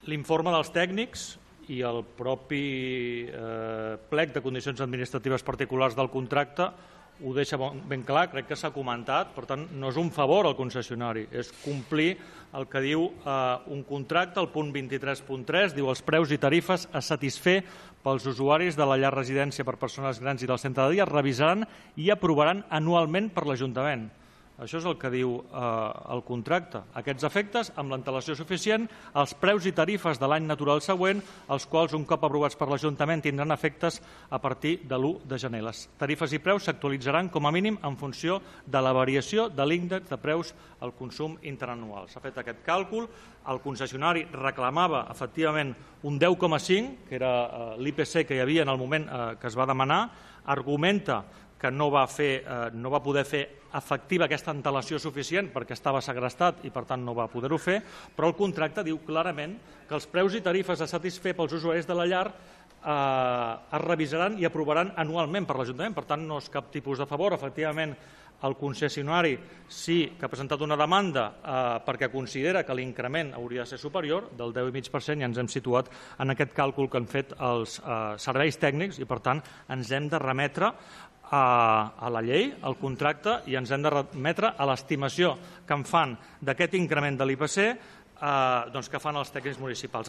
L'informe dels tècnics i el propi plec de condicions administratives particulars del contracte ho deixa ben clar, crec que s'ha comentat, per tant, no és un favor al concessionari, és complir el que diu un contracte, el punt 23.3, diu els preus i tarifes a satisfer pels usuaris de la llar residència per persones grans i del centre de dia es revisaran i aprovaran anualment per l'Ajuntament. Això és el que diu el contracte. Aquests efectes, amb l'antelació suficient, els preus i tarifes de l'any natural següent, els quals, un cop aprovats per l'Ajuntament, tindran efectes a partir de l'1 de gener. Les tarifes i preus s'actualitzaran com a mínim en funció de la variació de l'índex de preus al consum interanual. S'ha fet aquest càlcul, el concessionari reclamava efectivament un 10,5, que era l'IPC que hi havia en el moment que es va demanar, argumenta que no va poder fer efectiva aquesta antelació suficient perquè estava segrestat i per tant no va poder-ho fer, però el contracte diu clarament que els preus i tarifes a satisfer pels usuaris de la llar es revisaran i aprovaran anualment per l'Ajuntament, per tant no és cap tipus de favor. Efectivament, el concessionari sí que ha presentat una demanda perquè considera que l'increment hauria de ser superior del 10,5% i ens hem situat en aquest càlcul que han fet els serveis tècnics i per tant ens hem de remetre a la llei, al contracte, i ens hem de remetre a l'estimació que en fan d'aquest increment de l'IPC que fan els tècnics municipals.